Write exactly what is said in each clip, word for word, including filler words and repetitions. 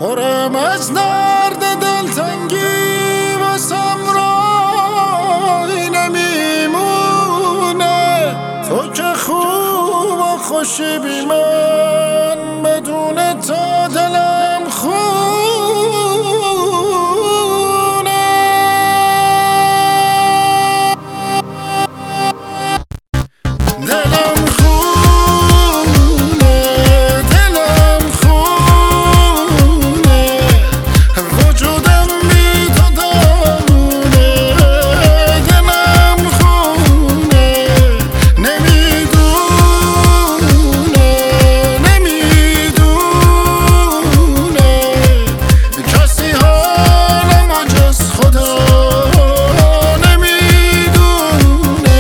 پرم از درد دلتنگی واسم رای نمیمونه. تو که خوب و خوشی بی من، بدون تا دلم خونه. دلم خونه، دلم خونه، وجودم بی تو دامونه. دلم خونه، نمیدونه نمیدونه کسی حالم جز خدا نمیدونه.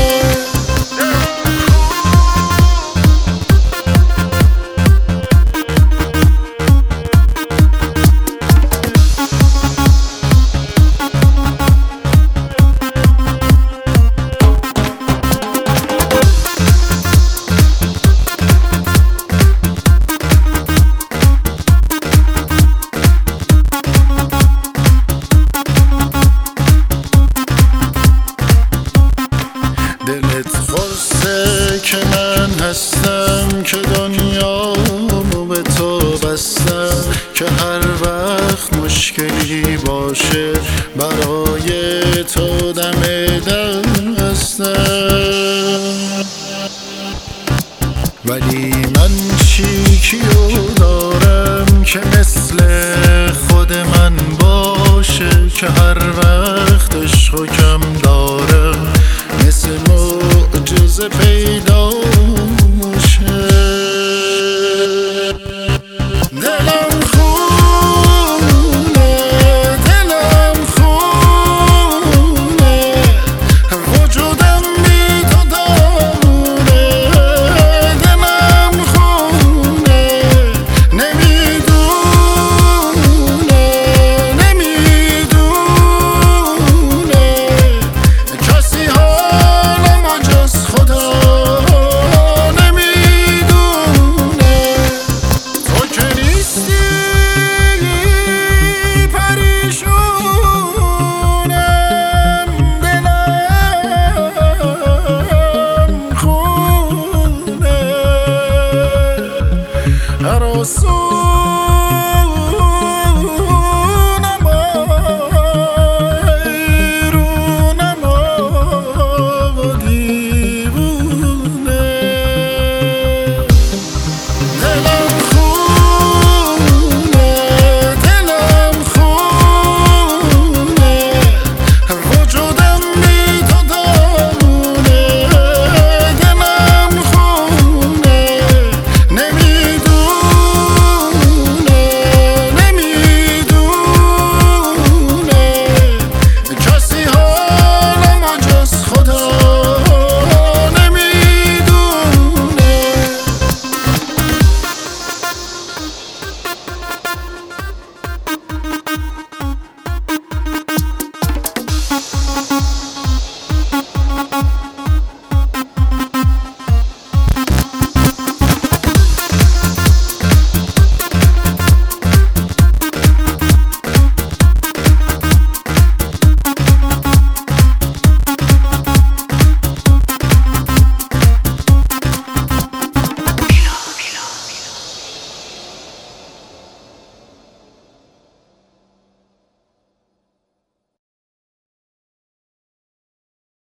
دلت خورسه که من هستم، که دنیامو به تو بستم، که هر وقت مشکلی باشه برای تو دم دل هستم. ولی من چی کیو دارم که مثل خود من باشه، که هر وقت عشقو کم